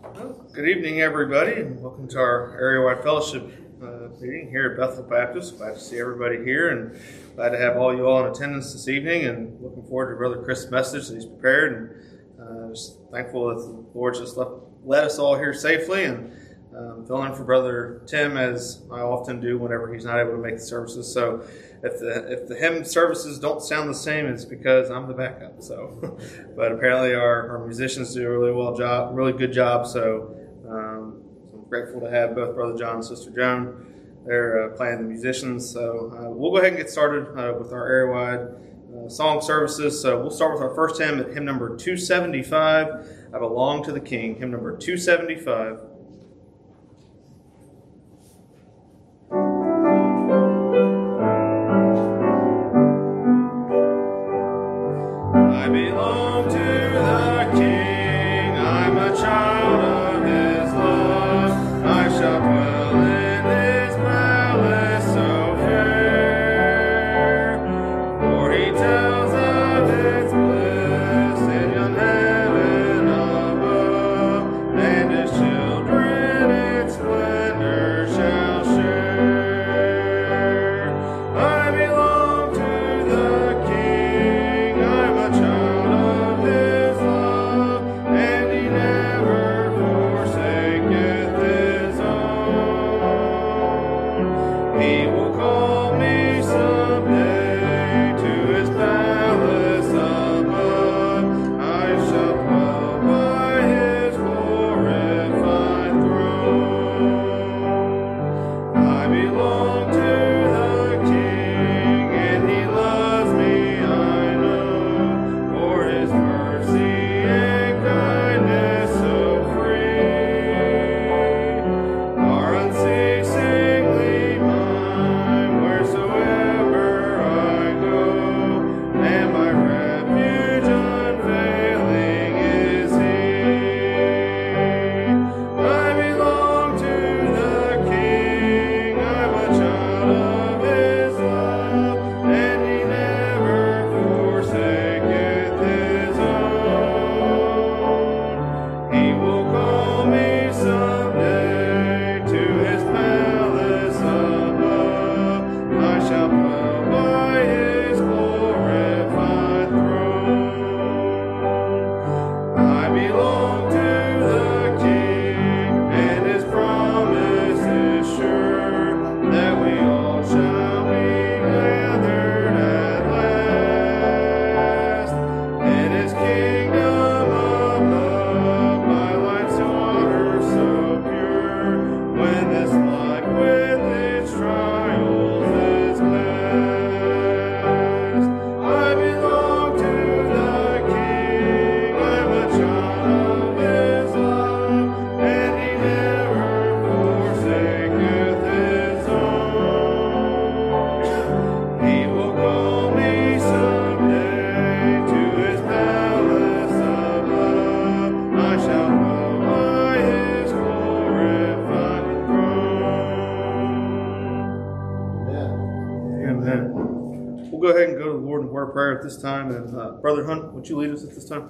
Well, good evening, everybody, and welcome to our area-wide fellowship meeting here at Bethel Baptist. Glad to see everybody here, and glad to have all you all in attendance this evening. And looking forward to Brother Chris' message that he's prepared. And just thankful that the Lord just led us all here safely. And filling in for Brother Tim, as I often do whenever he's not able to make the services. So if the hymn services don't sound the same, it's because I'm the backup. So, but apparently our musicians do a really good job. So I'm grateful to have both Brother John and Sister Joan. They're playing the musicians. So we'll go ahead and get started with our area-wide song services. So we'll start with our first hymn at hymn number 275. I Belong to the King, hymn number 275. I belong to the King, I'm a child of His love, I shall dwell in His palace so fair, for He tells of its bliss in yon heaven above, and His children its splendor shall share. I belong to the King, I'm a child of His love, and He never forsaketh His own. He will call me someday to His palace above. I shall dwell by His glorified throne. I belong to the King, and He loves me, I know, for His mercy and kindness so free are unceasingly mine wheresoever I go, and my refuge unfailing is He. I belong to the King, I'm a child of His love, and He never forsaketh His own. He will call me someday to His palace above. I shall dwell by His glorified throne. I belong to the King, and His promise is sure that we all shall be gathered at last in His kingdom above, by life's water so pure, when this life with its trials is blessed. I belong to the King, I'm a child of His love, and He never forsaketh His own. He will call me someday to His palace above. I shall dwell by His glorified throne. Amen. We'll go ahead and go to the Lord in word of prayer at this time. And Brother Hunt, would you lead us at this time?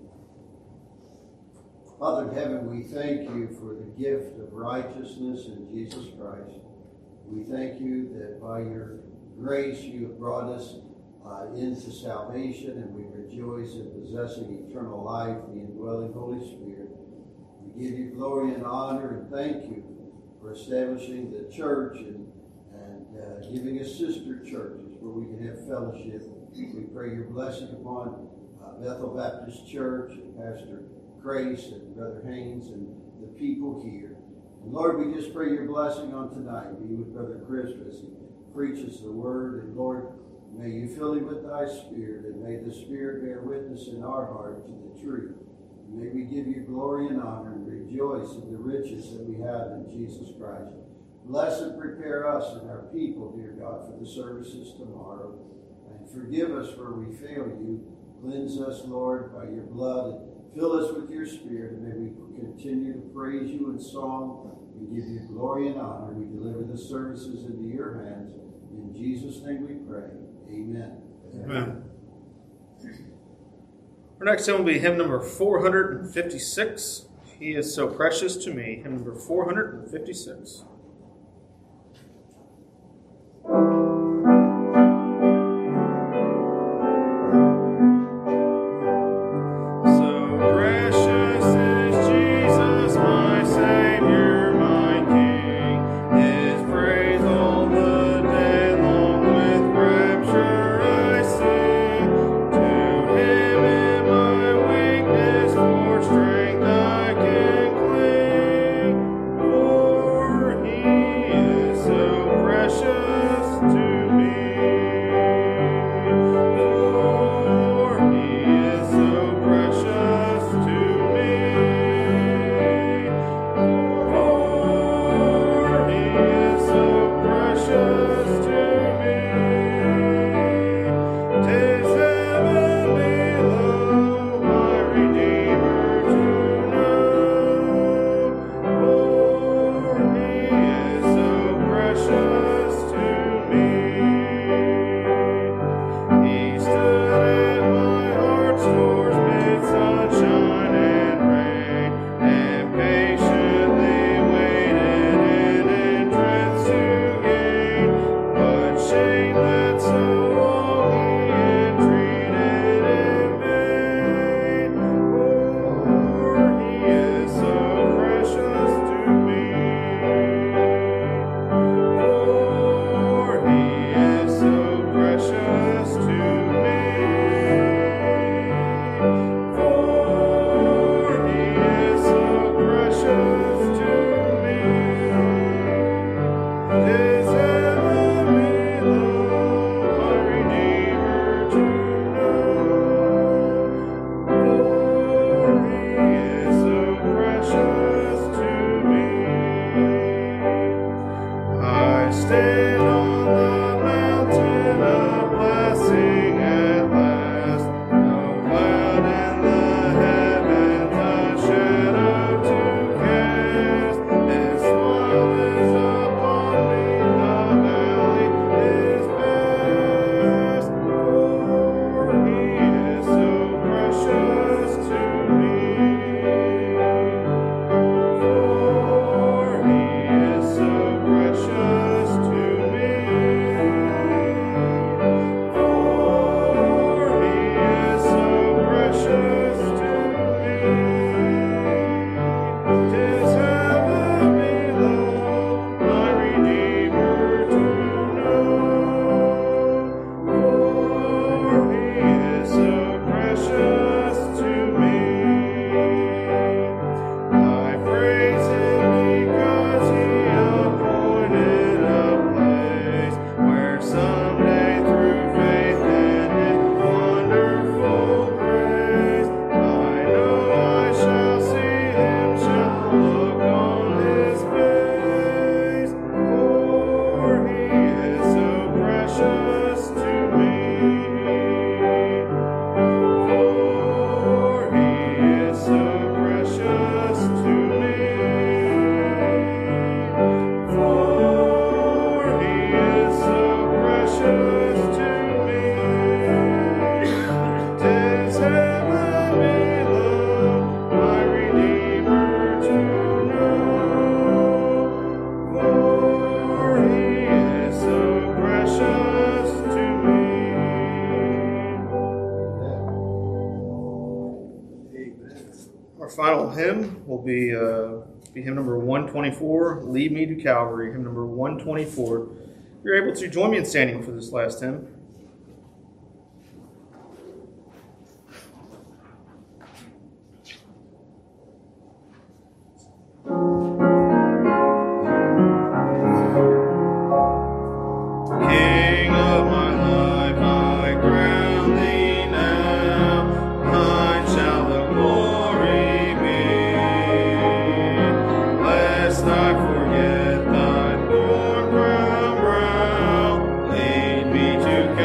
Father in heaven, we thank you for the gift of righteousness in Jesus Christ. We thank you that by your grace you have brought us into salvation, and we rejoice in possessing eternal life, the indwelling Holy Spirit. We give you glory and honor and thank you for establishing the church and giving us sister churches where we can have fellowship. We pray your blessing upon Bethel Baptist Church and Pastor Grace and Brother Haynes and the people here. And Lord, we just pray your blessing on tonight. Be with Brother Chris as he preaches the word. And Lord, may you fill him with thy Spirit, and may the Spirit bear witness in our heart to the truth. And may we give you glory and honor and rejoice in the riches that we have in Jesus Christ. Bless and prepare us and our people, dear God, for the services tomorrow. And forgive us where we fail you. Cleanse us, Lord, by your blood, and fill us with your Spirit. And may we continue to praise you in song. We give you glory and honor. We deliver the services into your hands. In Jesus' name we pray. Amen. Amen. Our next hymn will be hymn number 456. He is so precious to me. Hymn number 456. Final hymn will be hymn number 124, Lead Me to Calvary, hymn number 124. If you're able to, join me in standing for this last hymn. To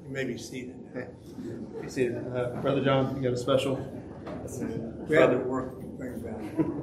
You may be seated. Be seated. Brother John, you got a special? We had to work things out.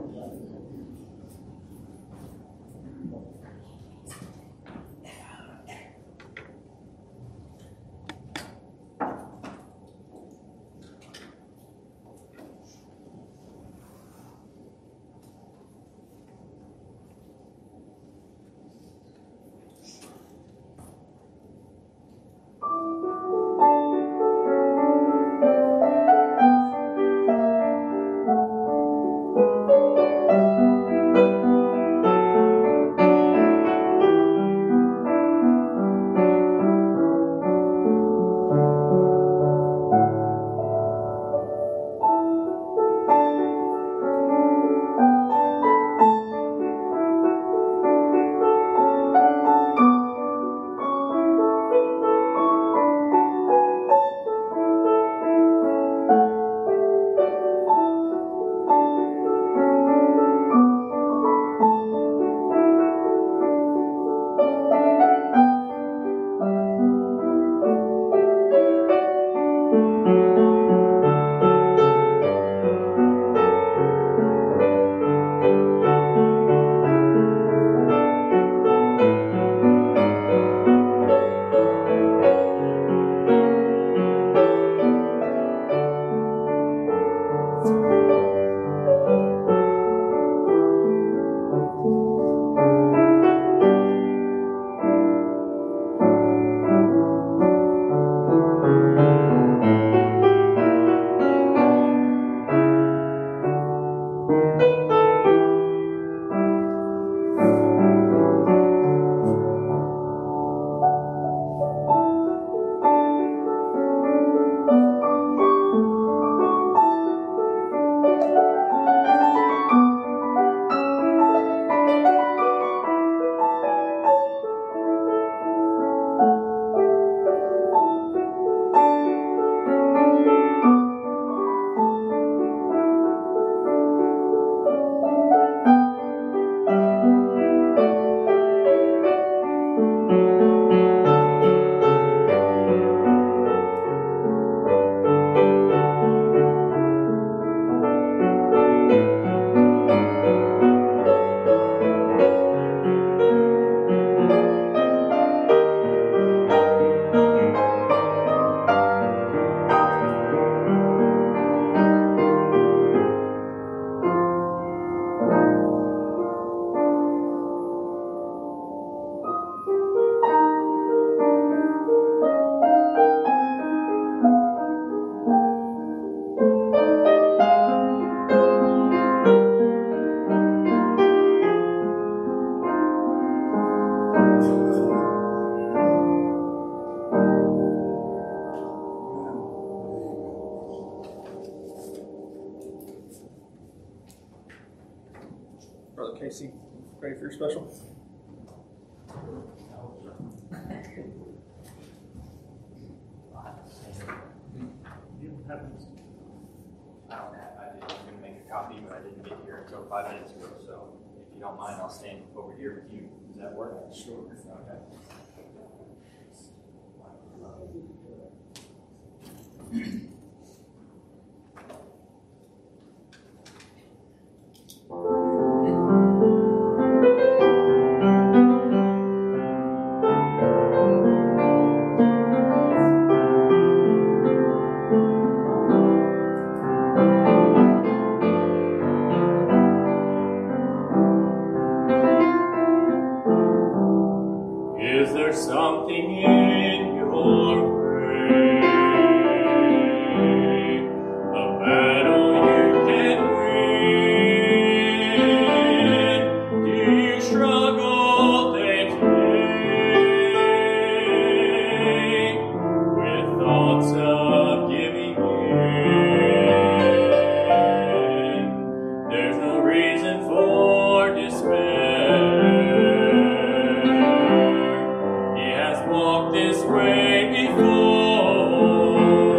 Brother Casey, ready for your special? I didn't make a copy, but I didn't get here until 5 minutes ago. So if you don't mind, I'll stand over here with you. Does that work? Sure. Okay. Is there something in your way? A battle you can win? Do you struggle day to day with thoughts of giving in? There's no reason for despair. Walked this way before,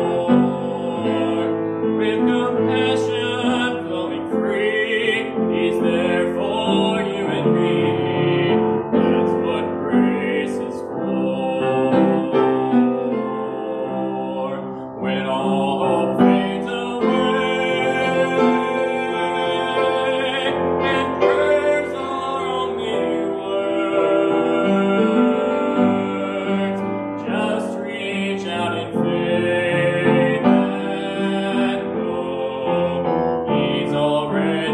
with compassion flowing free. He's there for you and me. That's what grace is for.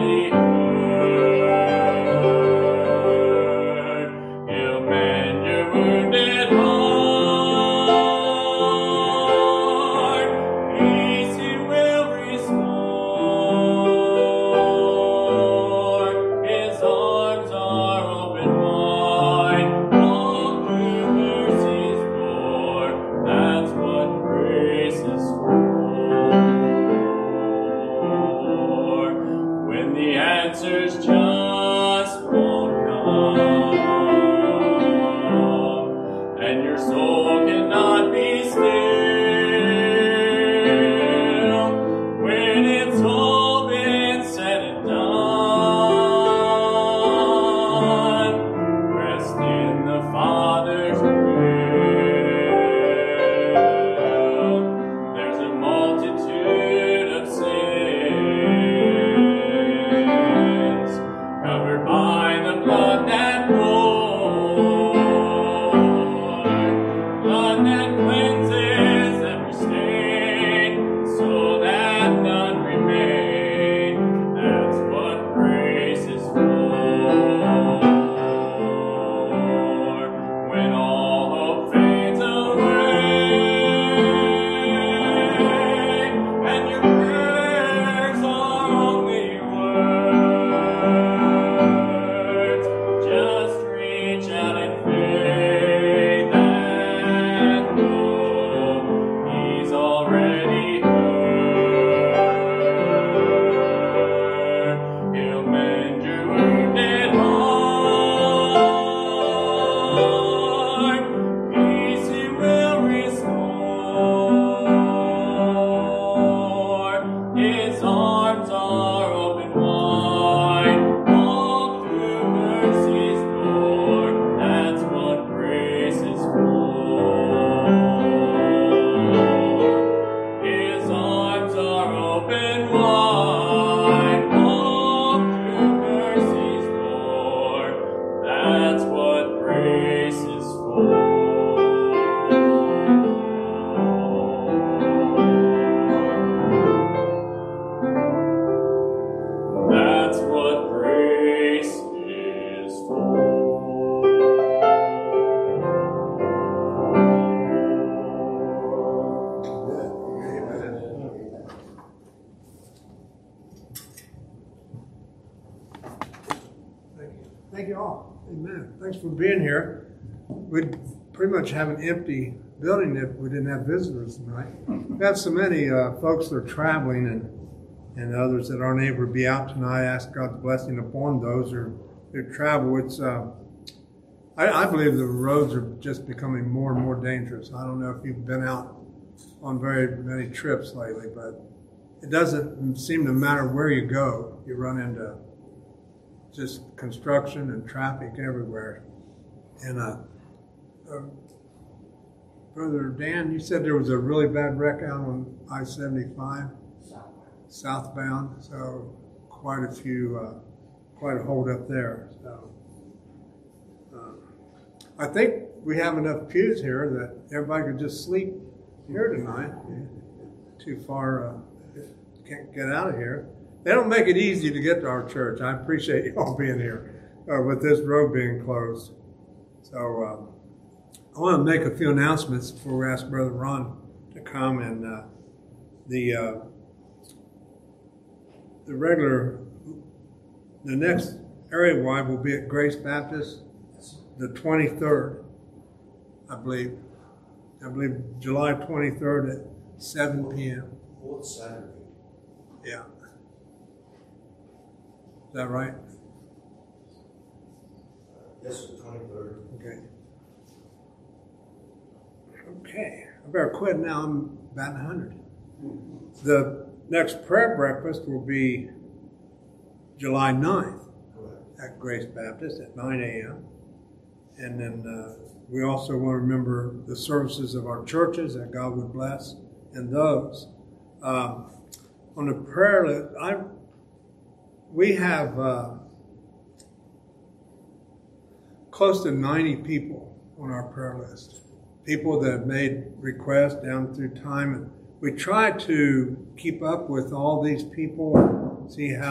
Thank you all. Amen. Thanks for being here. We'd pretty much have an empty building if we didn't have visitors tonight. We have so many folks that are traveling and others that aren't able to be out tonight. I ask God's blessing upon those who travel. It's I believe the roads are just becoming more and more dangerous. I don't know if you've been out on very many trips lately, but it doesn't seem to matter where you go. You run into just construction and traffic everywhere. And Brother Dan, you said there was a really bad wreck out on I-75 southbound, so quite a hold up there. So I think we have enough pews here that everybody could just sleep here tonight. Too far, can't get out of here. They don't make it easy to get to our church. I appreciate you all being here with this road being closed. So I want to make a few announcements before we ask Brother Ron to come. And the next area wide will be at Grace Baptist, the 23rd, I believe. I believe July 23rd at 7 p.m. Fourth Saturday. Yeah. Is that right? Yes, the 23rd. Okay. Okay. I better quit now. I'm about 100. The next prayer breakfast will be July 9th at Grace Baptist at 9 a.m. And then we also want to remember the services of our churches that God would bless and those. On the prayer list, we have close to 90 people on our prayer list. People that have made requests down through time. And we try to keep up with all these people, see how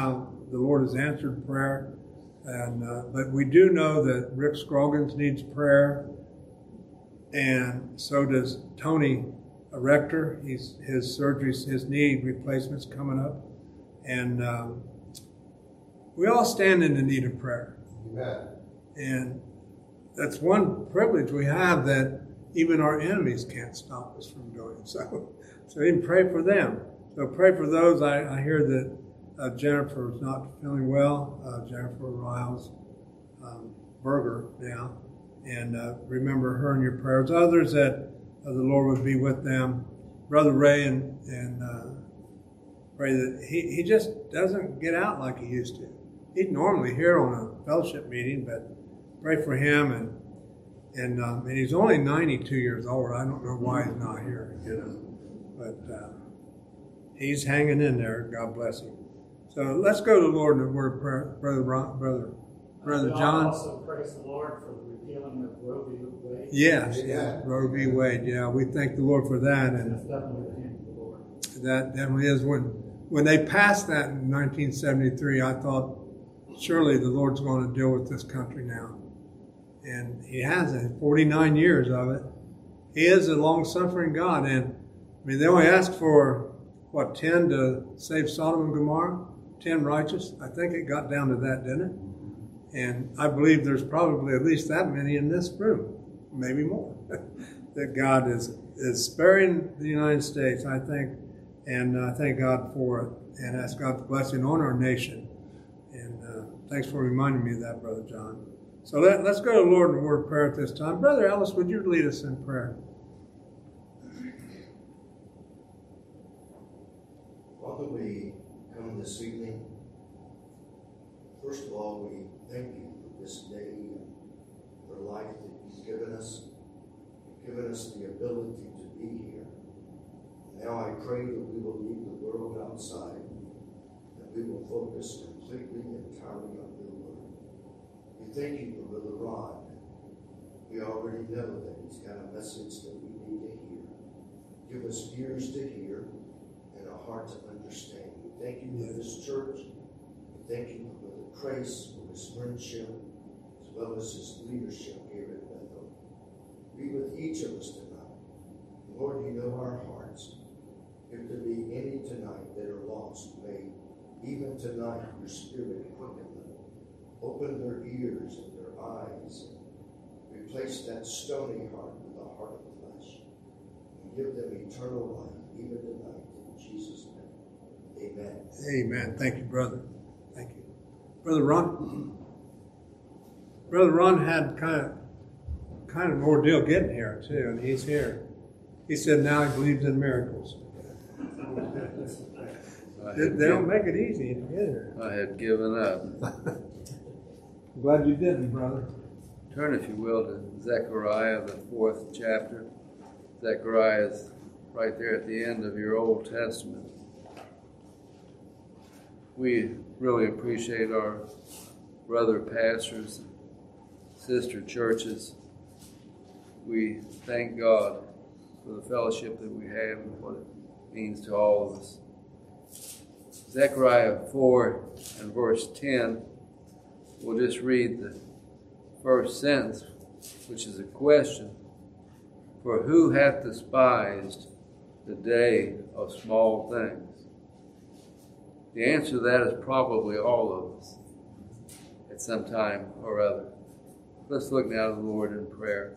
the Lord has answered prayer. And but we do know that Rick Scroggins needs prayer, and so does Tony Rector. His surgeries, his knee replacement's coming up, and we all stand in the need of prayer. Amen. And that's one privilege we have, that even our enemies can't stop us from doing so. So even pray for them. So pray for those. I hear that Jennifer is not feeling well. Jennifer Riles Berger now. And remember her in your prayers. Others that the Lord would be with them. Brother Ray, and pray that he just doesn't get out like he used to. He'd normally here on a fellowship meeting, but pray for him. And he's only 92 years old. I don't know why he's not here, But he's hanging in there. God bless him. So let's go to the Lord in a word of prayer. Brother John. Also praise the Lord for the repealing of Roe v. Wade. Yes, Roe v. Wade. Yeah, we thank the Lord for that. And That's definitely the hand of the Lord. that definitely is. When they passed that in 1973, I thought, surely the Lord's going to deal with this country now. And he hasn't. 49 years of it. He is a long-suffering God. And I mean, they only asked for, 10 to save Sodom and Gomorrah? 10 righteous? I think it got down to that, didn't it? And I believe there's probably at least that many in this room, maybe more, that God is sparing the United States, I think. And I thank God for it, and ask God's blessing on our nation. And thanks for reminding me of that, Brother John. So let's go to the Lord in a word of prayer at this time. Brother Ellis, would you lead us in prayer? Father, we come this evening. First of all, we thank you for this day and for life that you've given us. You've given us the ability to be here. Now I pray that we will leave the world outside, that we will focus completely and entirely on your word. We thank you for Brother Ron. We already know that he's got a message that we need to hear. Give us ears to hear and a heart to understand. We thank you for this church. We thank you for Brother Price, for his friendship, as well as his leadership here at Bethel. Be with each of us tonight. Lord, you know our hearts. If there be any tonight that are lost, may even tonight your spirit quicken them. Open their ears and their eyes. Replace that stony heart with a heart of flesh. And give them eternal life even tonight. In Jesus' name. Amen. Amen. Thank you, brother. Thank you. Brother Ron? Brother Ron had kind of an ordeal getting here, too, and he's here. He said now he believes in miracles. They don't make it easy to get here. I had given up. I'm glad you didn't, brother. Turn, if you will, to Zechariah, the 4th chapter. Zechariah is right there at the end of your Old Testament. We really appreciate our brother pastors, sister churches. We thank God for the fellowship that we have and what it means to all of us. Zechariah 4 and verse 10, we'll just read the first sentence, which is a question. For who hath despised the day of small things? The answer to that is probably all of us at some time or other. Let's look now to the Lord in prayer.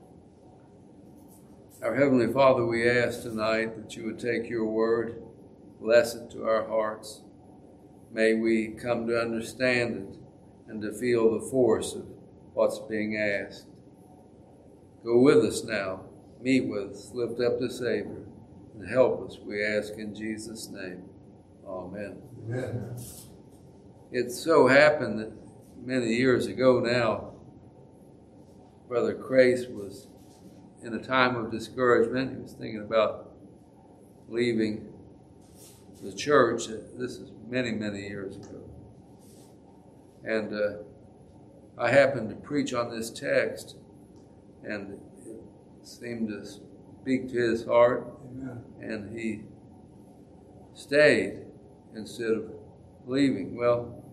Our Heavenly Father, we ask tonight that you would take your word, bless it to our hearts. May we come to understand it and to feel the force of what's being asked. Go with us now, meet with us, lift up the Savior, and help us, we ask in Jesus' name. Amen. Amen. It so happened that many years ago now, Brother Crace was in a time of discouragement. He was thinking about leaving the church. This is many, many years ago. And I happened to preach on this text, and it seemed to speak to his heart. Amen. And he stayed instead of leaving. Well,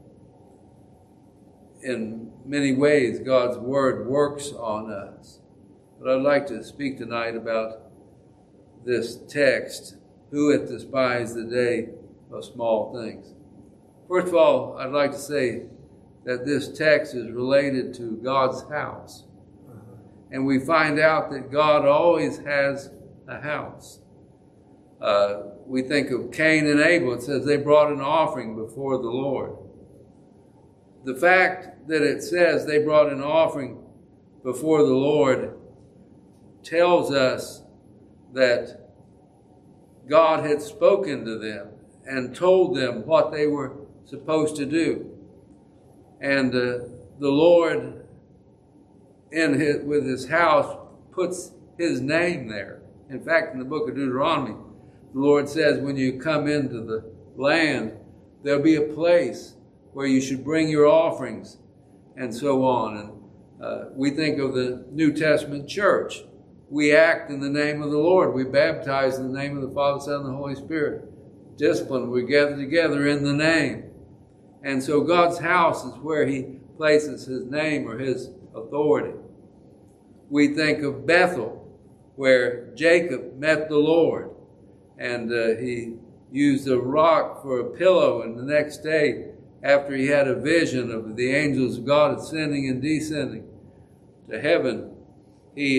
in many ways God's Word works on us. But I'd like to speak tonight about this text, who hath despised the day of small things. First of all, I'd like to say that this text is related to God's house. And we find out that God always has a house. We think of Cain and Abel. It says they brought an offering before the Lord. The fact that it says they brought an offering before the Lord tells us that God had spoken to them and told them what they were supposed to do. And the Lord, with his house, puts his name there. In fact, in the book of Deuteronomy, the Lord says when you come into the land, there'll be a place where you should bring your offerings and so on. And we think of the New Testament church. We act in the name of the Lord. We baptize in the name of the Father, Son, and the Holy Spirit. Discipline, we gather together in the name. And so God's house is where he places his name or his authority. We think of Bethel, where Jacob met the Lord. And he used a rock for a pillow, and the next day, after he had a vision of the angels of God ascending and descending to heaven, he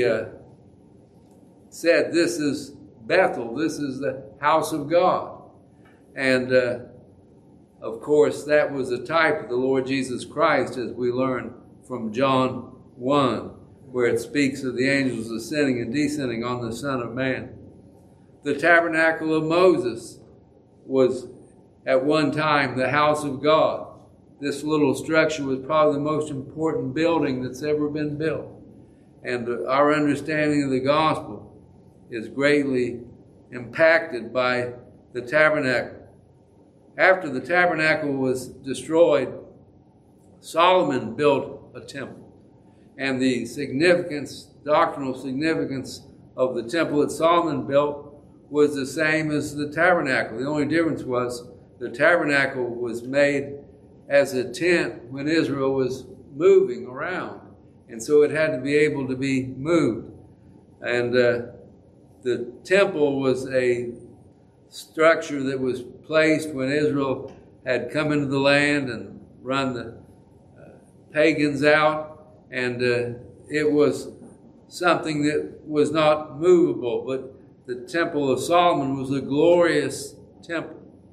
said, "This is Bethel, this is the house of God." And of course, that was a type of the Lord Jesus Christ, as we learn from John 1, where it speaks of the angels ascending and descending on the Son of Man. The tabernacle of Moses was at one time the house of God. This little structure was probably the most important building that's ever been built. And our understanding of the gospel is greatly impacted by the tabernacle. After the tabernacle was destroyed, Solomon built a temple. And the doctrinal significance of the temple that Solomon built was the same as the tabernacle. The only difference was the tabernacle was made as a tent when Israel was moving around. And so it had to be able to be moved. And the temple was a structure that was placed when Israel had come into the land and run the pagans out. And it was something that was not movable, but the temple of Solomon was a glorious temple.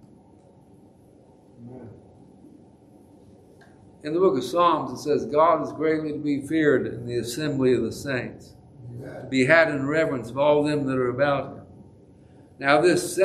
In the book of Psalms, it says, God is greatly to be feared in the assembly of the saints, to be had in reverence of all them that are about him. Now this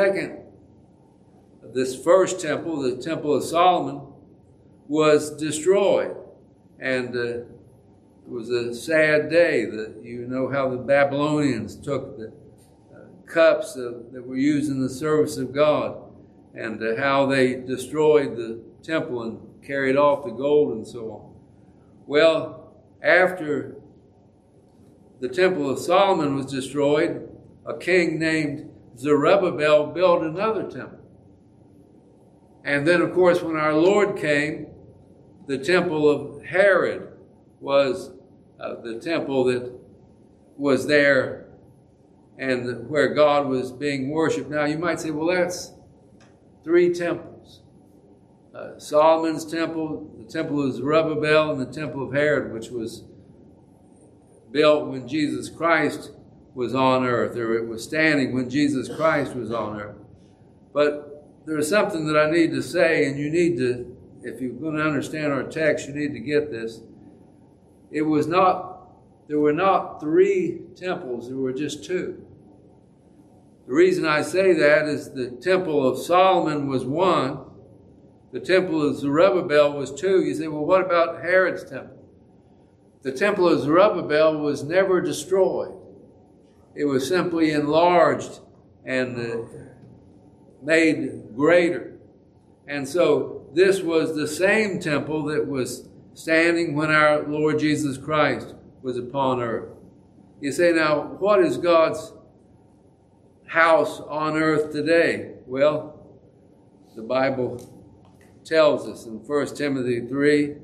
first temple, the temple of Solomon, was destroyed. And it was a sad day. That you know how the Babylonians took the cups that were used in the service of God, and how they destroyed the temple and carried off the gold and so on. Well, after the temple of Solomon was destroyed, a king named Zerubbabel built another temple. And then, of course, when our Lord came, the temple of Herod was the temple that was there and where God was being worshipped. Now, you might say, well, that's three temples. Solomon's temple, the temple of Zerubbabel, and the temple of Herod, which was built when Jesus Christ was on earth, or it was standing when Jesus Christ was on earth. But there's something that I need to say, and you need to, if you're going to understand our text, you need to get this. There were not three temples, there were just two. The reason I say that is the temple of Solomon was one, the temple of Zerubbabel was two. You say, well, what about Herod's temple? The temple of Zerubbabel was never destroyed. It was simply enlarged and made greater. And so this was the same temple that was standing when our Lord Jesus Christ was upon earth. You say, now, what is God's house on earth today? Well, the Bible tells us in 1 Timothy 3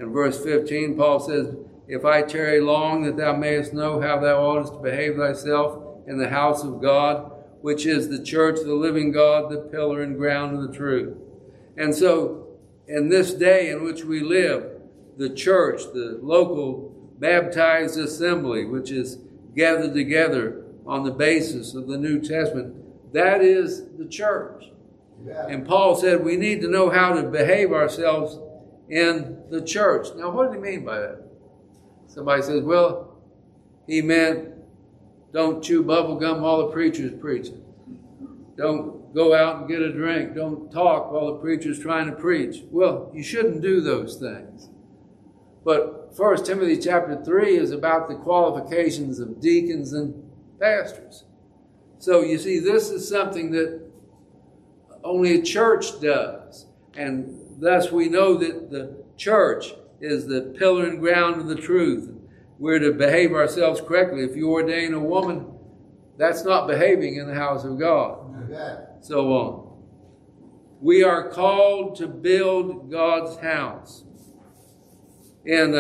In verse 15, Paul says, if I tarry long, that thou mayest know how thou oughtest to behave thyself in the house of God, which is the church of the living God, the pillar and ground of the truth. And so, in this day in which we live, the church, the local baptized assembly, which is gathered together on the basis of the New Testament, that is the church. Yeah. And Paul said we need to know how to behave ourselves in the church. Now, what did he mean by that? Somebody says, well, he meant don't chew bubble gum while the preacher's preaching. Don't go out and get a drink. Don't talk while the preacher's trying to preach. Well, you shouldn't do those things. But 1 Timothy chapter 3 is about the qualifications of deacons and pastors. So you see, this is something that only a church does. And thus we know that the church is the pillar and ground of the truth. We're to behave ourselves correctly. If you ordain a woman, that's not behaving in the house of God. Yeah. So on. We are called to build God's house. In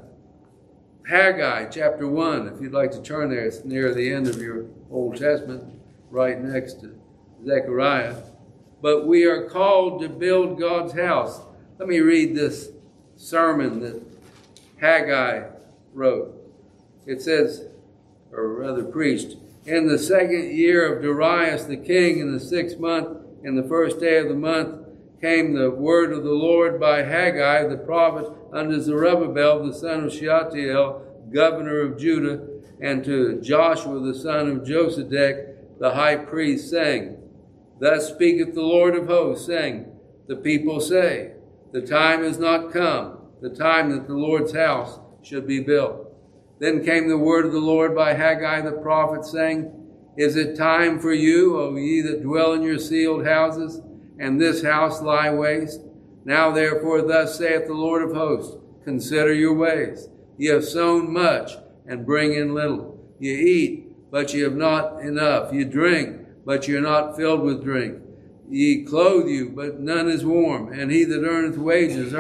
Haggai chapter 1, if you'd like to turn there, it's near the end of your Old Testament, right next to Zechariah. But we are called to build God's house. Let me read this sermon that Haggai wrote. It says, or rather preached, in the 2nd year of Darius the king, in the 6th month, in the 1st day of the month, came the word of the Lord by Haggai the prophet unto Zerubbabel the son of Shealtiel, governor of Judah, and to Joshua the son of Josedek the high priest, saying, thus speaketh the Lord of hosts, saying, the people say, the time is not come, the time that the Lord's house should be built. Then came the word of the Lord by Haggai the prophet, saying, is it time for you, O ye that dwell in your sealed houses, and this house lie waste? Now therefore thus saith the Lord of hosts, consider your ways. Ye have sown much, and bring in little. Ye eat, but ye have not enough. Ye drink, but ye are not filled with drink. Ye clothe you, but none is warm. And he that earneth wages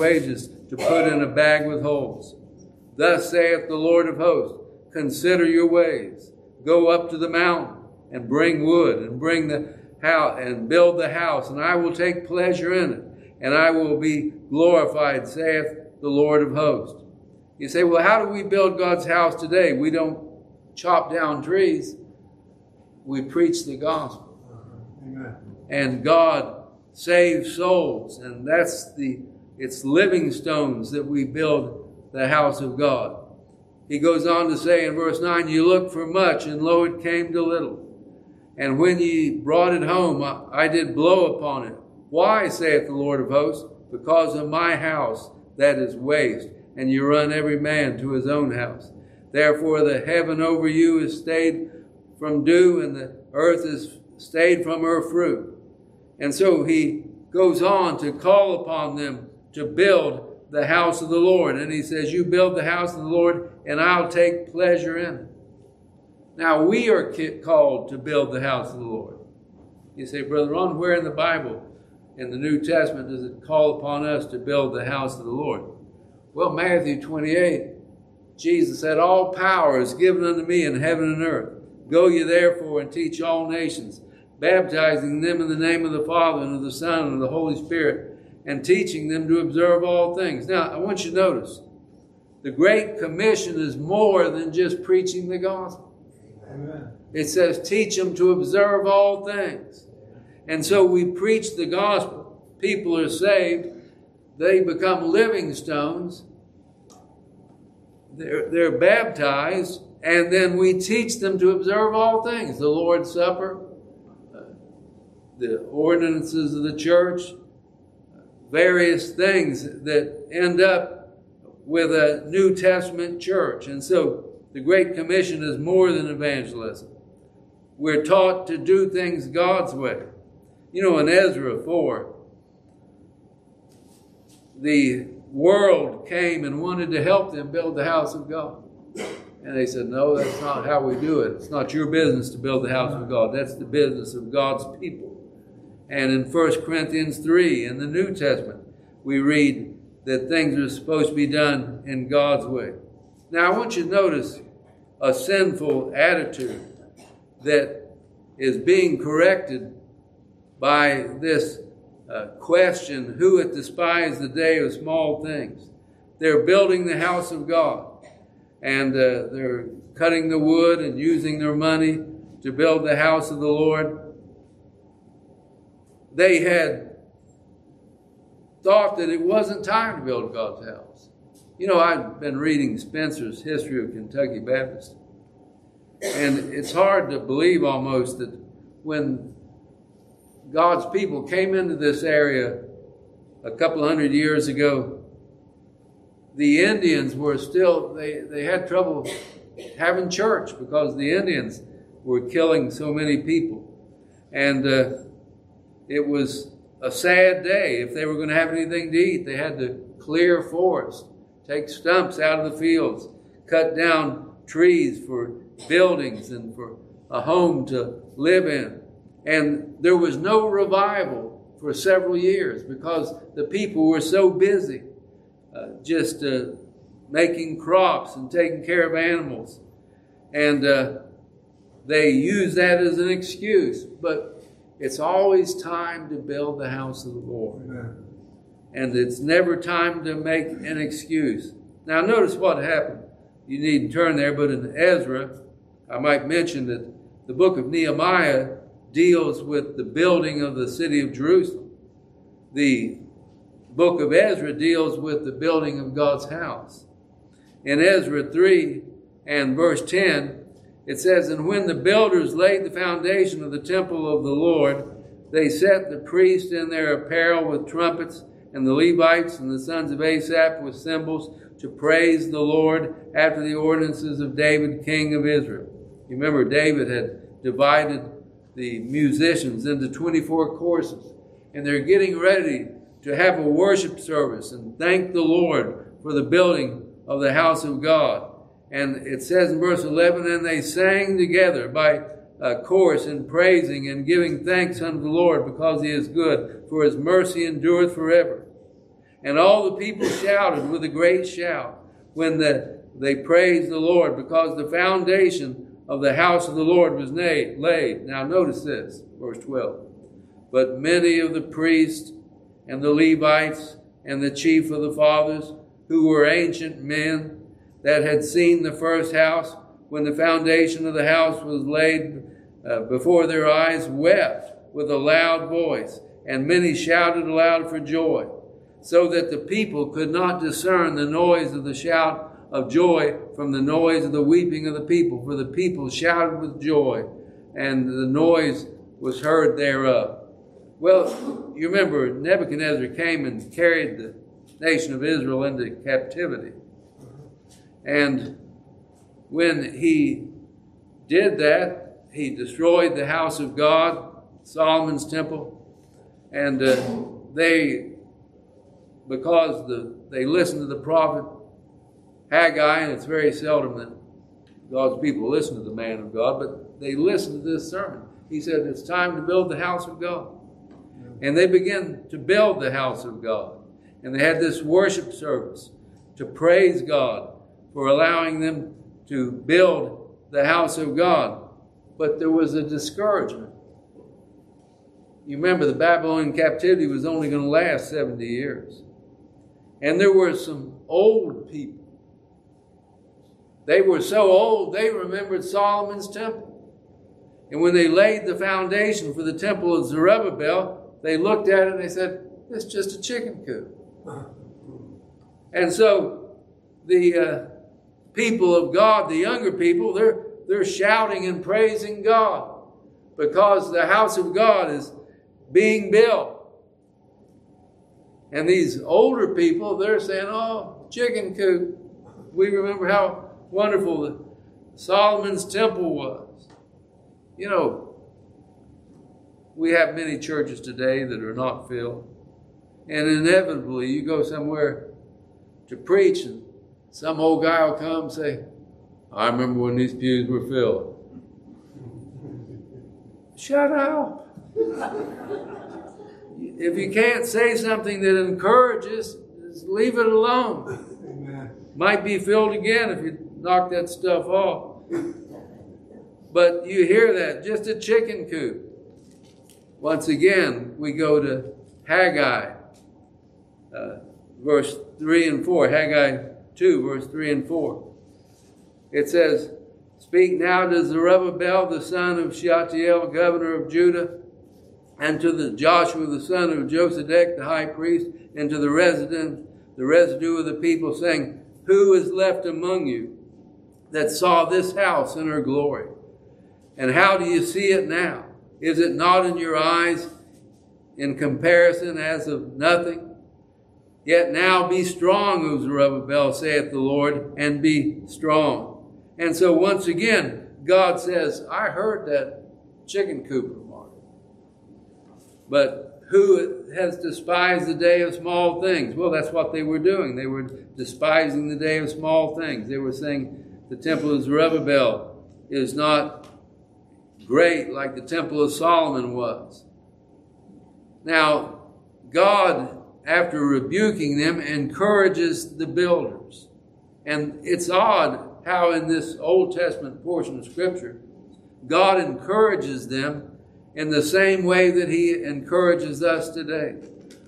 to put in a bag with holes. Thus saith the Lord of hosts, consider your ways. Go up to the mountain, and bring wood, and bring the house, and build the house, and I will take pleasure in it, and I will be glorified, saith the Lord of hosts. You say, well, how do we build God's house today? We don't chop down trees. We preach the gospel. Amen. And God saves souls, and it's living stones that we build the house of God. He goes on to say in verse 9, you look for much, and lo, it came to little. And when ye brought it home, I did blow upon it. Why, saith the Lord of hosts? Because of my house that is waste, and you run every man to his own house. Therefore the heaven over you is stayed from dew, and the earth is stayed from her fruit. And so he goes on to call upon them to build the house of the Lord. And he says, you build the house of the Lord, and I'll take pleasure in it. Now, we are called to build the house of the Lord. You say, Brother Ron, where in the Bible, in the New Testament, does it call upon us to build the house of the Lord? Well, Matthew 28, Jesus said, all power is given unto me in heaven and earth. Go ye therefore and teach all nations, baptizing them in the name of the Father and of the Son and of the Holy Spirit, and teaching them to observe all things. Now, I want you to notice, the Great Commission is more than just preaching the gospel. Amen. It says, teach them to observe all things. And so we preach the gospel. People are saved. They become living stones. They're baptized. And then we teach them to observe all things. The Lord's Supper, the ordinances of the church, various things that end up with a New Testament church. And so the Great Commission is more than evangelism. We're taught to do things God's way. You know, in Ezra 4, the world came and wanted to help them build the house of God. And they said, no, that's not how we do it. It's not your business to build the house of God. That's the business of God's people. And in 1 Corinthians 3, in the New Testament, we read that things are supposed to be done in God's way. Now, I want you to notice a sinful attitude that is being corrected by this question, who hath despised the day of small things? They're building the house of God, and they're cutting the wood and using their money to build the house of the Lord. They had thought that it wasn't time to build God's house. You know, I've been reading Spencer's History of Kentucky Baptist, and it's hard to believe almost that when God's people came into this area a couple of hundred years ago, the Indians were still, they had trouble having church because the Indians were killing so many people. And it was a sad day. If they were going to have anything to eat, they had to clear forest, take stumps out of the fields, cut down trees for buildings and for a home to live in. And there was no revival for several years because the people were so busy just making crops and taking care of animals. And they use that as an excuse. But it's always time to build the house of the Lord. Amen. And it's never time to make an excuse. Now notice what happened. You needn't turn there, but in Ezra, I might mention that the book of Nehemiah deals with the building of the city of Jerusalem. The book of Ezra deals with the building of God's house. In Ezra 3 and verse 10, it says, "And when the builders laid the foundation of the temple of the Lord, they set the priests in their apparel with trumpets, and the Levites and the sons of Asaph with cymbals, to praise the Lord after the ordinances of David, king of Israel." You remember David had divided the musicians into 24 courses, and they're getting ready to have a worship service and thank the Lord for the building of the house of God. And it says in verse 11, "And they sang together by a chorus in praising and giving thanks unto the Lord, because he is good, for his mercy endureth forever. And all the people shouted with a great shout when they praised the Lord, because the foundation of the house of the Lord was laid." Now notice this, verse 12. "But many of the priests and the Levites and the chief of the fathers, who were ancient men, that had seen the first house, when the foundation of the house was laid before their eyes, wept with a loud voice, and many shouted aloud for joy, so that the people could not discern the noise of the shout of joy from the noise of the weeping of the people. For the people shouted with joy, and the noise was heard thereof." Well, you remember Nebuchadnezzar came and carried the nation of Israel into captivity. And when he did that, he destroyed the house of God, Solomon's temple, and because they listened to the prophet Haggai, and it's very seldom that God's people listen to the man of God, but they listened to this sermon. He said, it's time to build the house of God. And they began to build the house of God. And they had this worship service to praise God for allowing them to build the house of God. But there was a discouragement. You remember the Babylonian captivity was only going to last 70 years. And there were some old people. They were so old, they remembered Solomon's temple. And when they laid the foundation for the temple of Zerubbabel, they looked at it and they said, it's just a chicken coop. And so the people of God, the younger people, they're shouting and praising God because the house of God is being built. And these older people, they're saying, oh, chicken coop. We remember how wonderful Solomon's temple was. You know, we have many churches today that are not filled. And inevitably, you go somewhere to preach and some old guy will come and say, I remember when these pews were filled. Shut up. If you can't say something that encourages, Just leave it alone. Amen. Might be filled again if you knock that stuff off. But you hear that, just a chicken coop. Once again, we go to Haggai, verse 3 and 4. Haggai 2, verse 3 and 4. It says, "Speak now to Zerubbabel, the son of Shealtiel, governor of Judah, and to the Joshua, the son of Josedek, the high priest, and to the residue of the people, saying, Who is left among you that saw this house in her glory? And how do you see it now? Is it not in your eyes in comparison as of nothing? Yet now be strong, O Zerubbabel, saith the Lord, and be strong." And so once again, God says, I heard that chicken coop remark. But who has despised the day of small things? Well, that's what they were doing. They were despising the day of small things. They were saying the temple of Zerubbabel is not great like the temple of Solomon was. Now, God, after rebuking them, encourages the builders. And it's odd how in this Old Testament portion of Scripture, God encourages them in the same way that He encourages us today,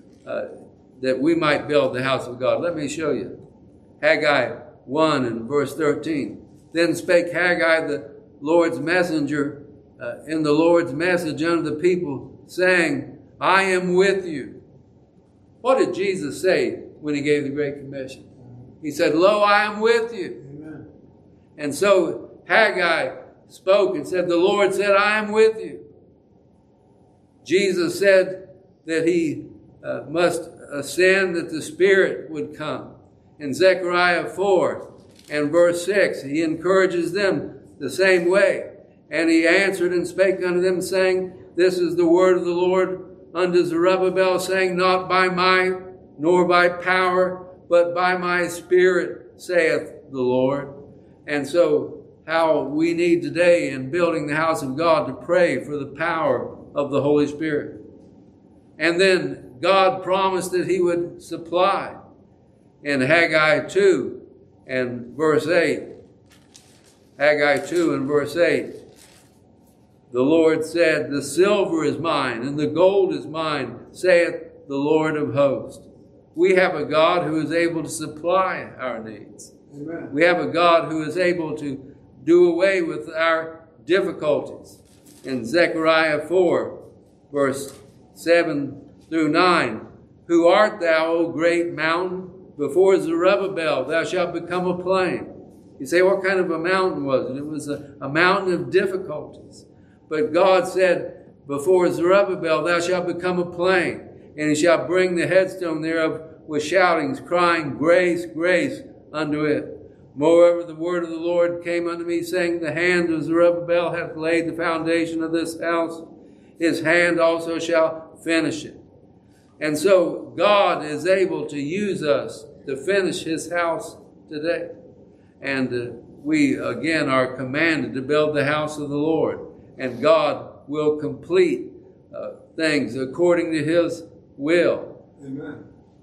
that we might build the house of God. Let me show you. Haggai 1 and verse 13. "Then spake Haggai the Lord's messenger in the Lord's message unto the people, saying, I am with you." What did Jesus say when He gave the Great Commission? He said, "Lo, I am with you." Amen. And so Haggai spoke and said, "The Lord said, I am with you." Jesus said that He must ascend, that the Spirit would come. In Zechariah 4 and verse 6, He encourages them the same way. "And He answered and spake unto them, saying, This is the word of the Lord unto Zerubbabel, saying, Not by might, nor by power, but by my Spirit, saith the Lord." And so how we need today in building the house of God to pray for the power of the Holy Spirit. And then God promised that He would supply in Haggai 2 and verse 8. Haggai 2 and verse 8. The Lord said, "The silver is mine, and the gold is mine, saith the Lord of hosts." We have a God who is able to supply our needs. Amen. We have a God who is able to do away with our difficulties. In Zechariah 4, verse 7 through 9, "Who art thou, O great mountain? Before Zerubbabel thou shalt become a plain." You say, what kind of a mountain was it? It was a mountain of difficulties. But God said, "Before Zerubbabel thou shalt become a plain, and he shall bring the headstone thereof with shoutings, crying, Grace, grace unto it. Moreover, the word of the Lord came unto me, saying, The hand of Zerubbabel hath laid the foundation of this house. His hand also shall finish it." And so God is able to use us to finish His house today. And we, again, are commanded to build the house of the Lord. And God will complete things according to His will. Amen.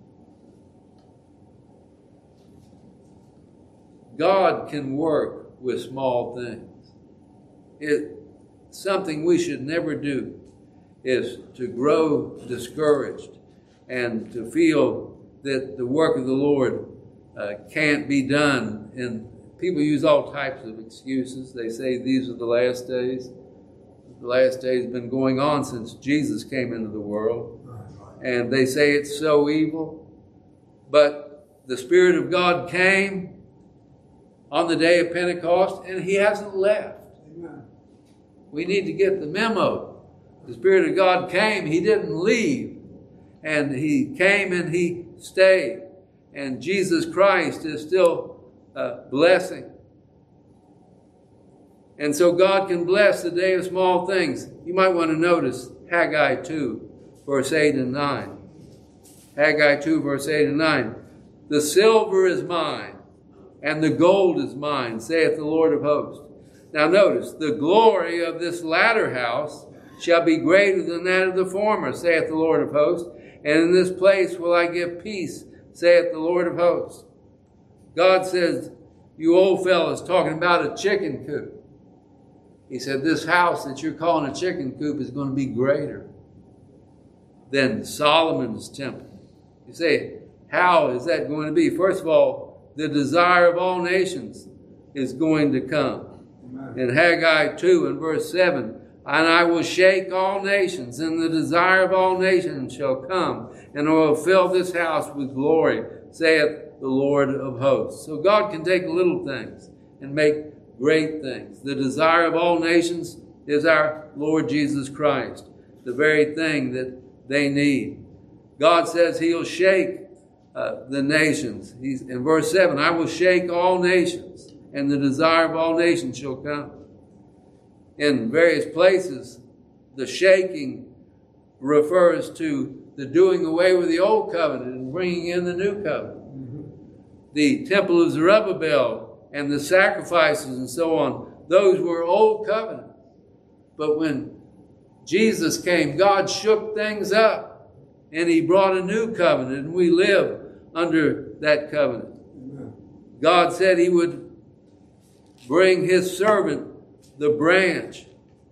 God can work with small things. Something we should never do is to grow discouraged and to feel that the work of the Lord can't be done. And people use all types of excuses. They say these are the last days. The last days have been going on since Jesus came into the world. And they say it's so evil. But the Spirit of God came on the day of Pentecost, and He hasn't left. Amen. We need to get the memo. The Spirit of God came. He didn't leave. And He came and He stayed. And Jesus Christ is still blessing. And so God can bless the day of small things. You might want to notice Haggai 2, verse 8 and 9. Haggai 2, verse 8 and 9. "The silver is mine, and the gold is mine, saith the Lord of hosts." Now notice, "The glory of this latter house shall be greater than that of the former, saith the Lord of hosts. And in this place will I give peace, saith the Lord of hosts. God says, you old fellas talking about a chicken coop. He said, this house that you're calling a chicken coop is going to be greater than Solomon's temple. You say, how is that going to be? First of all, the desire of all nations is going to come. Amen. In Haggai 2 and verse 7, and I will shake all nations, and the desire of all nations shall come, and I will fill this house with glory, saith the Lord of hosts. So God can take little things and make great things. The desire of all nations is our Lord Jesus Christ, the very thing that they need. God says he'll shake the nations. He's in verse 7, I will shake all nations, and the desire of all nations shall come. In various places, the shaking refers to the doing away with the old covenant and bringing in the new covenant. The temple of Zerubbabel and the sacrifices and so on, those were old covenant. But when Jesus came, God shook things up and he brought a new covenant, and we live under that covenant. Amen. God said he would bring his servant, the branch.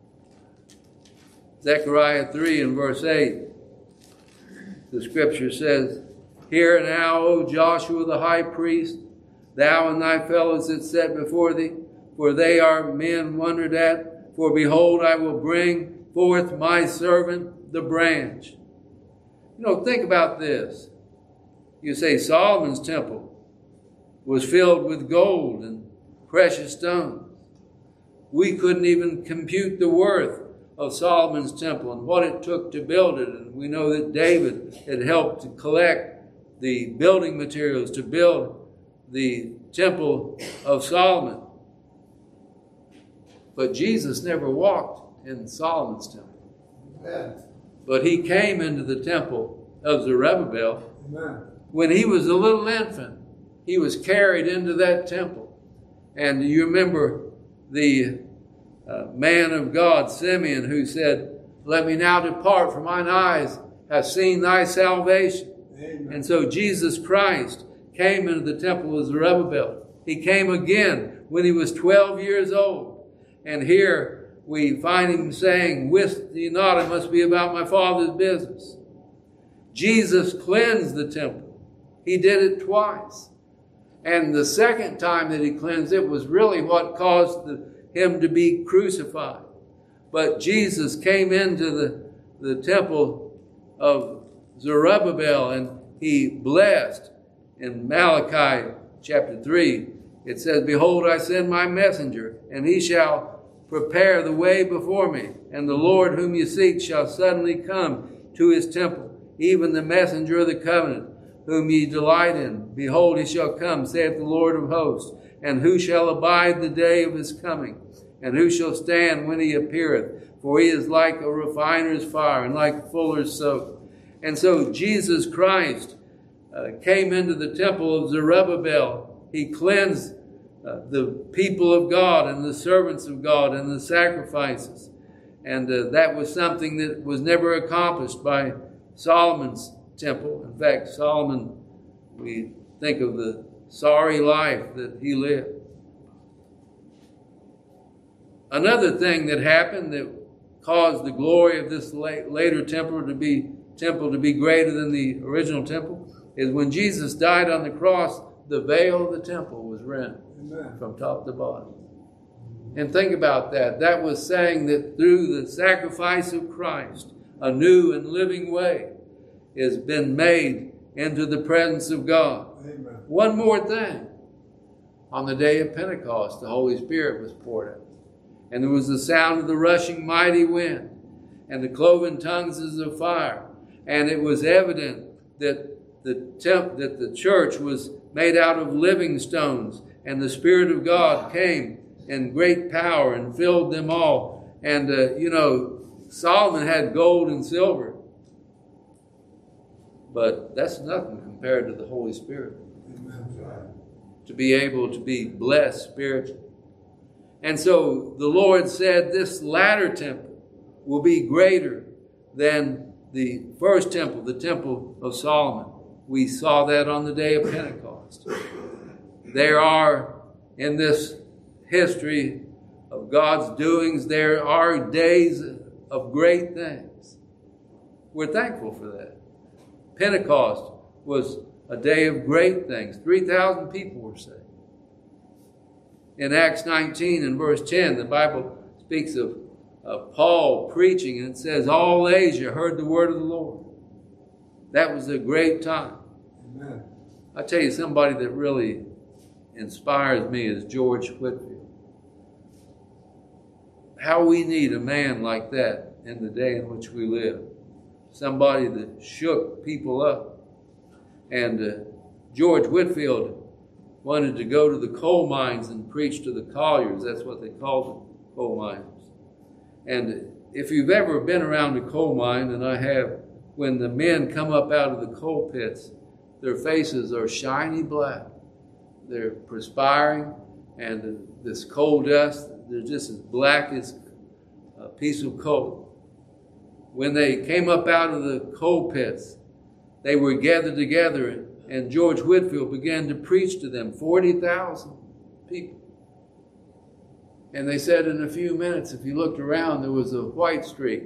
Zechariah 3 and verse 8, the scripture says, hear now, O Joshua the high priest, thou and thy fellows that sat before thee, for they are men wondered at. For behold, I will bring forth my servant, the branch. You know, think about this. You say Solomon's temple was filled with gold and precious stones. We couldn't even compute the worth of Solomon's temple and what it took to build it. And we know that David had helped to collect the building materials to build the temple of Solomon. But Jesus never walked in Solomon's temple. Amen. But he came into the temple of Zerubbabel. Amen. When he was a little infant, he was carried into that temple. And you remember the man of God, Simeon, who said, let me now depart, for mine eyes have seen thy salvation. Amen. And so Jesus Christ came into the temple of Zerubbabel. He came again when he was 12 years old. And here we find him saying, wist ye not it must be about my Father's business. Jesus cleansed the temple. He did it twice. And the second time that he cleansed it was really what caused him to be crucified. But Jesus came into the temple of Zerubbabel and he blessed. In Malachi chapter 3, it says, behold, I send my messenger, and he shall prepare the way before me. And the Lord whom you seek shall suddenly come to his temple, even the messenger of the covenant, whom ye delight in. Behold, he shall come, saith the Lord of hosts. And who shall abide the day of his coming? And who shall stand when he appeareth? For he is like a refiner's fire, and like fuller's soap. And so Jesus Christ came into the temple of Zerubbabel. He cleansed the people of God and the servants of God and the sacrifices. And that was something that was never accomplished by Solomon's temple. In fact, Solomon, we think of the sorry life that he lived. Another thing that happened that caused the glory of this later temple to be greater than the original temple is when Jesus died on the cross, the veil of the temple was rent from top to bottom. And think about that. That was saying that through the sacrifice of Christ, a new and living way has been made into the presence of God. Amen. One more thing. On the day of Pentecost, the Holy Spirit was poured out. And there was the sound of the rushing mighty wind and the cloven tongues as of fire. And it was evident that the church was made out of living stones. And the Spirit of God came in great power and filled them all. And, Solomon had gold and silver. But that's nothing compared to the Holy Spirit. Amen. To be able to be blessed spiritually. And so the Lord said this latter temple will be greater than the first temple, the temple of Solomon. we saw that on the day of Pentecost. There are, in this history of God's doings, there are days of great things. We're thankful for that. Pentecost was a day of great things. 3,000 people were saved. In Acts 19 and verse 10, the Bible speaks of Paul preaching, and it says, all Asia heard the word of the Lord. That was a great time. Amen. I tell you, somebody that really inspires me is George Whitefield. How we need a man like that in the day in which we live. Somebody that shook people up. And George Whitefield wanted to go to the coal mines and preach to the colliers. That's what they called them, coal miners. And if you've ever been around a coal mine, and I have, when the men come up out of the coal pits, their faces are shiny black. They're perspiring, and this coal dust, they're just as black as a piece of coal. When they came up out of the coal pits, they were gathered together, and George Whitefield began to preach to them, 40,000 people. And they said in a few minutes, if you looked around, there was a white streak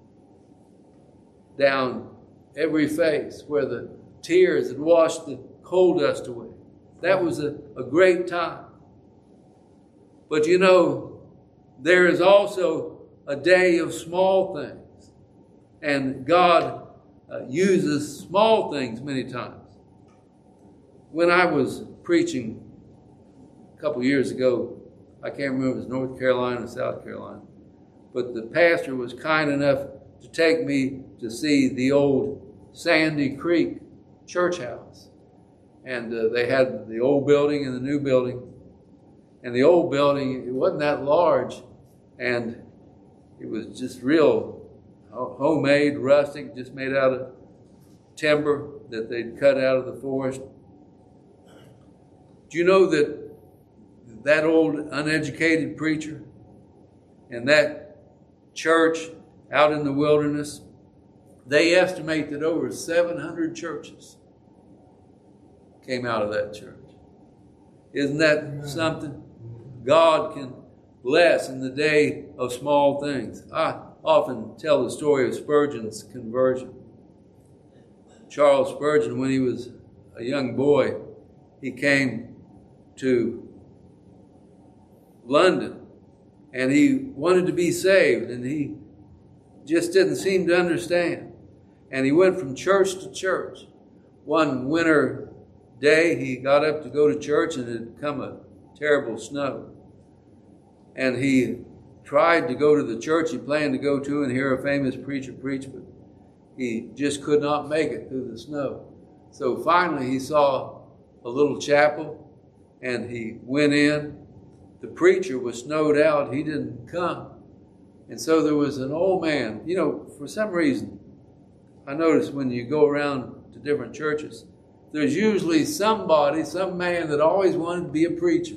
down every face where the tears had washed the coal dust away. That was a great time. But you know, there is also a day of small things. And God uses small things many times. When I was preaching a couple years ago, I can't remember if it was North Carolina or South Carolina, but the pastor was kind enough to take me to see the old Sandy Creek church house. And they had the old building and the new building. And the old building, it wasn't that large, and it was just real homemade, rustic, just made out of timber that they'd cut out of the forest. Do you know that old uneducated preacher and that church out in the wilderness, they estimate that over 700 churches came out of that church. Isn't that something? God can bless in the day of small things. I often tell the story of Spurgeon's conversion. Charles Spurgeon, when he was a young boy, he came to London and he wanted to be saved, and he just didn't seem to understand. And he went from church to church. One winter day, he got up to go to church, and it had come a terrible snow. And he tried to go to the church he planned to go to and hear a famous preacher preach, but he just could not make it through the snow. So finally he saw a little chapel, and he went in. The preacher was snowed out. He didn't come. And so there was an old man. You know, for some reason, I notice when you go around to different churches, there's usually somebody, some man that always wanted to be a preacher.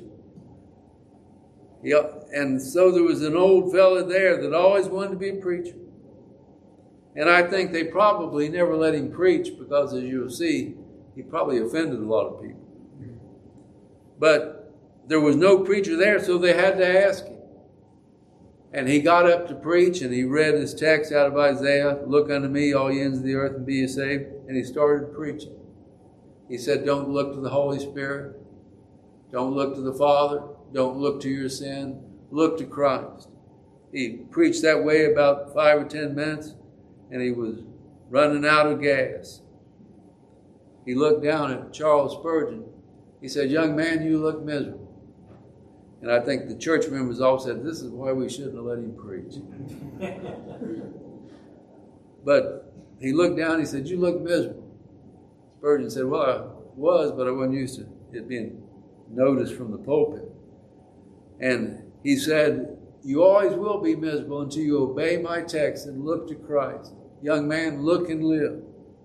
And so there was an old fella there that always wanted to be a preacher. And I think they probably never let him preach because, as you'll see, he probably offended a lot of people. But there was no preacher there, so they had to ask him. And he got up to preach, and he read his text out of Isaiah, "Look unto me, all ye ends of the earth, and be ye saved." And he started preaching. He said, don't look to the Holy Spirit. Don't look to the Father. Don't look to your sin. Look to Christ. He preached that way about 5 or 10 minutes, and he was running out of gas. He looked down at Charles Spurgeon. He said, "Young man, you look miserable." And I think the church members all said, "This is why we shouldn't have let him preach." But he looked down and he said, "You look miserable." Spurgeon said, "Well, I was, but I wasn't used to it being noticed from the pulpit." And he said, "You always will be miserable until you obey my text and look to Christ. Young man, look and live."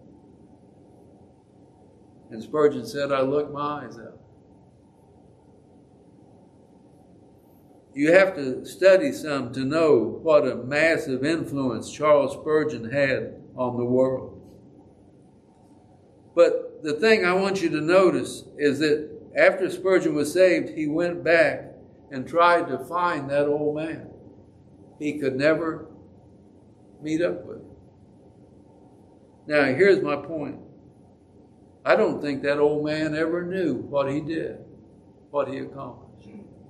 And Spurgeon said, "I looked my eyes out." You have to study some to know what a massive influence Charles Spurgeon had on the world. But the thing I want you to notice is that after Spurgeon was saved, he went back and tried to find that old man. He could never meet up with him. Now, here's my point. I don't think that old man ever knew what he did, what he accomplished.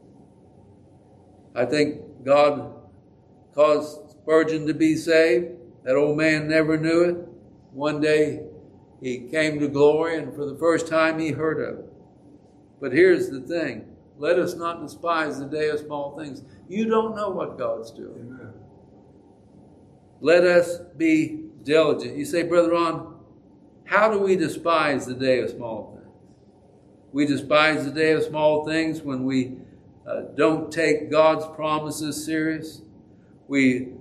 I think God caused Spurgeon to be saved. That old man never knew it. One day he came to glory, and for the first time he heard of it. But here's the thing. Let us not despise the day of small things. You don't know what God's doing. Amen. Let us be diligent. You say, Brother Ron, how do we despise the day of small things? We despise the day of small things when we don't take God's promises serious. We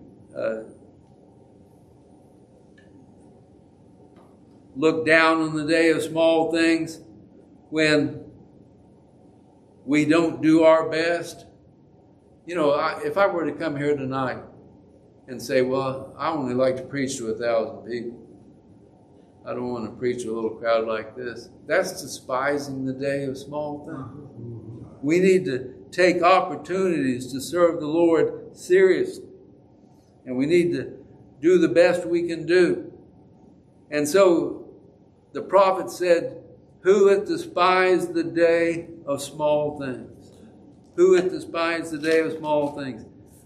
look down on the day of small things when we don't do our best. You know, if I were to come here tonight and say, well, I only like to preach to 1,000 people. I don't want to preach to a little crowd like this. That's despising the day of small things. We need to take opportunities to serve the Lord seriously. And we need to do the best we can do. And so the prophet said, who hath despised the day of small things? Who hath despised the day of small things?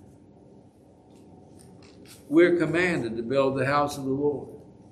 We're commanded to build the house of the Lord.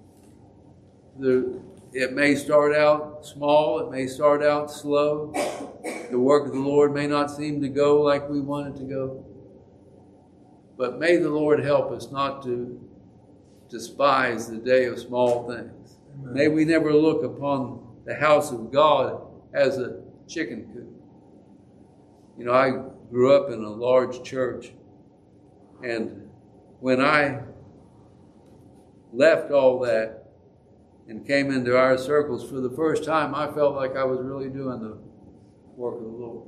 It may start out small, it may start out slow. The work of the Lord may not seem to go like we want it to go. But may the Lord help us not to despise the day of small things. Amen. May we never look upon the house of God as a chicken coop. You know, I grew up in a large church, and when I left all that and came into our circles for the first time, I felt like I was really doing the work of the Lord.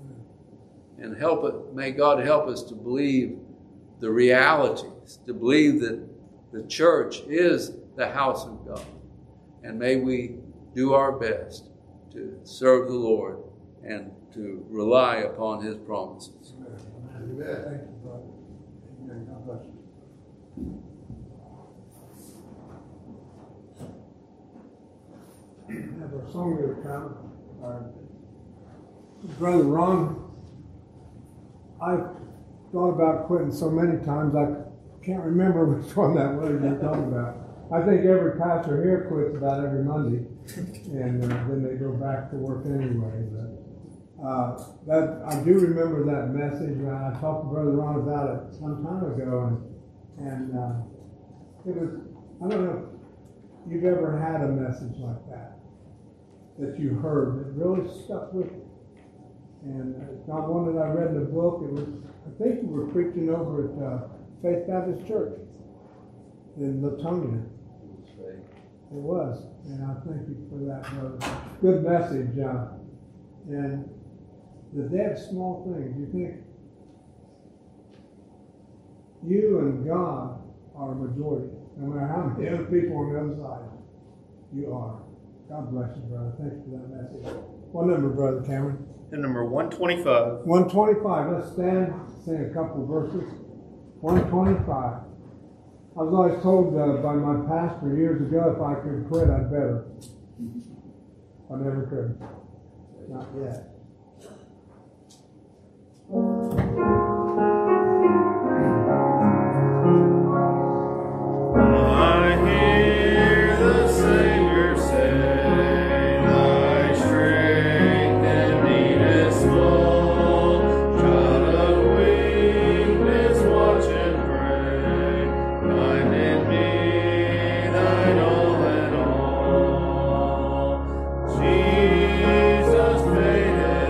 And may God help us to believe the realities, to believe that the church is the house of God. And may we do our best to serve the Lord and to rely upon His promises. Amen. Thank you, brother. Amen. God bless you. I have a song to come. Brother Ron, I've thought about quitting so many times I can't remember which one that was you're talking about. I think every pastor here quits about every Monday, and then they go back to work anyway. But that I do remember that message. I talked to Brother Ron about it some time ago, and it was, I don't know if you've ever had a message like that you heard that really stuck with you. And it's not one that I read in a book. It was, I think you were preaching over at Faith Baptist Church in Latonia. It was, and I thank you for that, brother. Good message, and the day of small things. You think you and God are a majority, no matter how many other people on the other side you are. God bless you, brother. Thank you for that message. What number, Brother Cameron? And number 125. 125. Let's stand, sing a couple verses. 125. I was always told by my pastor years ago if I could quit, I'd better. I never could. Not yet. I hear the Savior say, thy strength indeed is small. Child of weakness, watch and pray. Find in me thine all in all. Jesus paid it.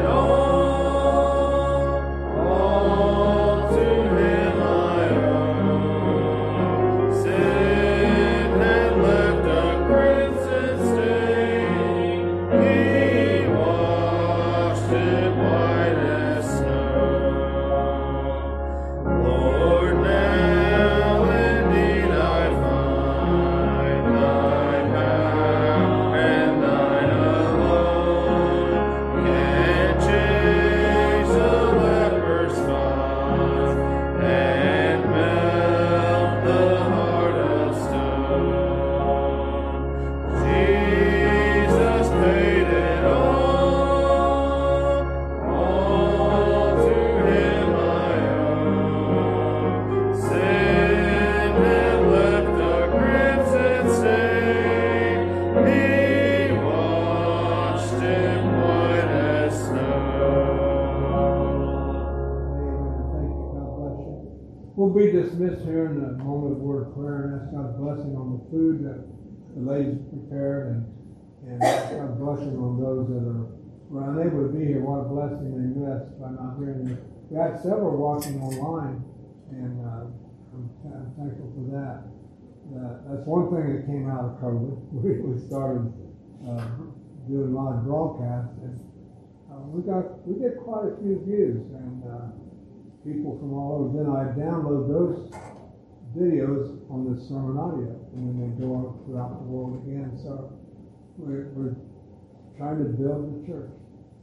dismiss here in a moment of word of prayer and ask God's blessing on the food that the ladies prepared and ask God's blessing on those that were unable to be here. What a blessing they missed by not hearing them. We had several watching online, and I'm thankful for that. That's one thing that came out of COVID. We started doing live broadcasts, and we get quite a few views, and people from all over. Then I download those videos on this sermon audio, and then they go on throughout the world again. So we're trying to build the church.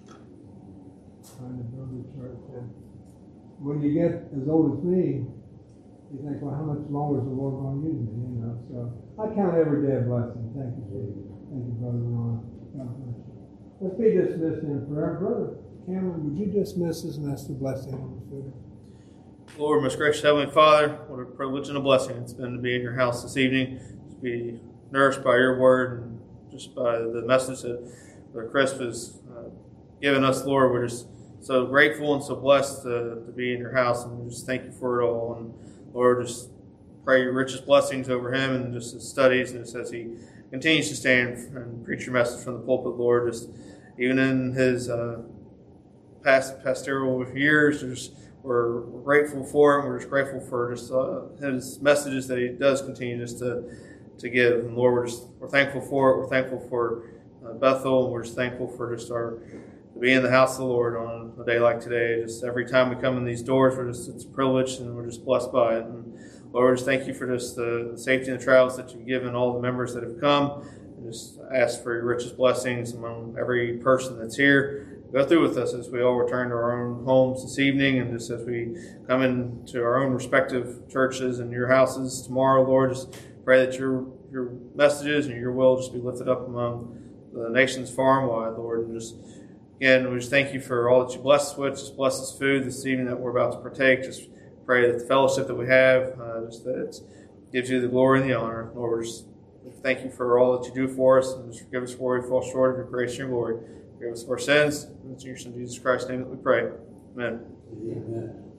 And when you get as old as me, you think, well, how much longer is the Lord going to use me? You know, so I count every day a blessing. Thank you, Steve. Thank you, Brother Ron. God bless you. Let's be dismissed in prayer. Brother Cameron, would you dismiss us and ask the blessing on the food? Lord, most gracious Heavenly Father, what a privilege and a blessing it's been to be in your house this evening, to be nourished by your word and just by the message that Brother Chris has given us, Lord. We're just so grateful and so blessed to be in your house, and we just thank you for it all. And Lord, just pray your richest blessings over him and just his studies, and just as he continues to stand and preach your message from the pulpit, Lord, just even in his pastoral years, just we're grateful for him. We're just grateful for just his messages that he does continue just to give. And Lord, we're thankful for it. We're thankful for Bethel, and we're just thankful for just to be in the house of the Lord on a day like today. Just every time we come in these doors, it's a privilege, and we're just blessed by it. And Lord, just thank you for just the safety and the travels that you've given all the members that have come. And just ask for your richest blessings among every person that's here. Go through with us as we all return to our own homes this evening, and just as we come into our own respective churches and your houses tomorrow, Lord, just pray that your messages and your will just be lifted up among the nations far and wide, Lord. And just again, we just thank you for all that you bless us with. Just bless this food this evening that we're about to partake. Just pray that the fellowship that we have, just that it gives you the glory and the honor. Lord, we thank you for all that you do for us, and just forgive us where we fall short of your grace and your glory. Forgive us for our sins. In your Son Jesus Christ's name that we pray. Amen. Amen.